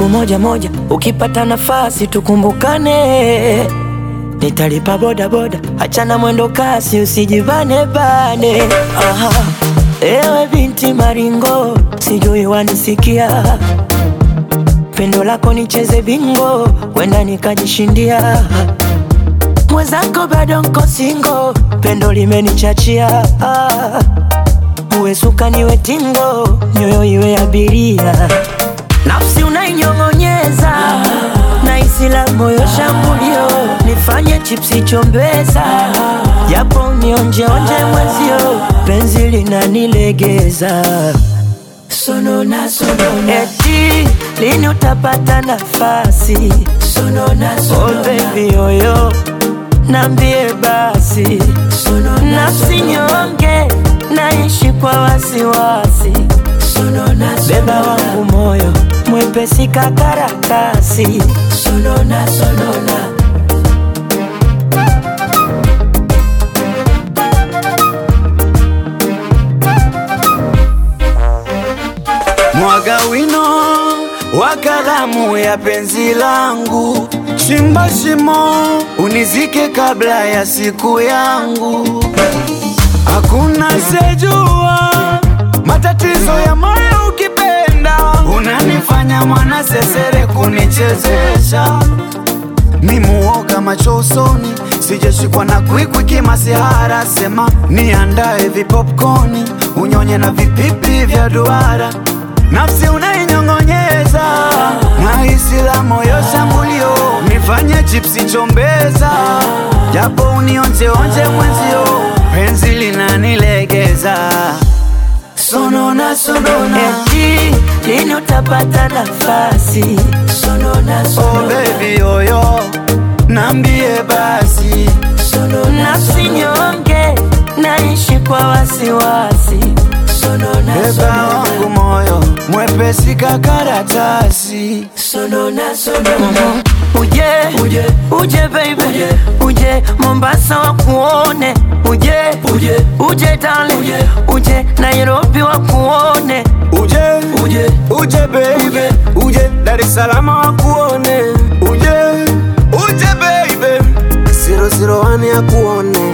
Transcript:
moja moja, ukipata nafasi tukumbukane. Nitalipa boda boda, achana mwendo kasi, usijivane bane. Aha, ewe binti maringo, sijui wanisikia. Pendo lako nicheze bingo, wenda nikajishindia. Mwenzako bado nko singo, pendo limenichachia. Uwe suka niwe tingo, nyoyo iwe abiria. Nafsi unainyong'onyeza, na isila moyo shambulio. Nifanye chipsi chombeza, japo nionje onje mwezio. Penzi linanilegeza, sonona sonona. Eti lini utapata nafasi? Sonona sonona. Oh baby yoyo, nambie basi. Sonona nafsi nyonge, naishi kwa wasiwasi. Sonona sonona. Beba wangu moyo, mwepesi kakaratasi. Sonona sonona. Mwaga wino wa kalamu ya penzi langu, chimba shimo unizike kabla ya siku yangu. Hakuna sejua matatizo ya moyo ukipenda, unanifanya mwana sesere kunichezesha. Mimuoga macho usoni, sijashikwa na kwikwi kimasihara. Sema niandae vipopcorni, unyonye na vipipi vya duara. Nafsi unainyong'onyeza, na isila moyo shambulio. Nifanye chipsi chombeza, japo unionje onje mwenzio. Penzi linanilegeza, sonona sonona. Eti lini utapata nafasi? Sonona sonona. Oh baby yoyo, nambie basi. Sonona nafsi nyonge, naishi kwa wasiwasi. Sonona beba wangu moyo, mwepesi kakaratasi. Sonona sonona. Uje, uje, uje baby, uje Mombasa wakuone. Uje, uje, uje darling, uje Nairobi wakuone. Uje, uje, uje baby, uje Dar es Salaam wakuone. Uje, uje baby, 001 ya kuone.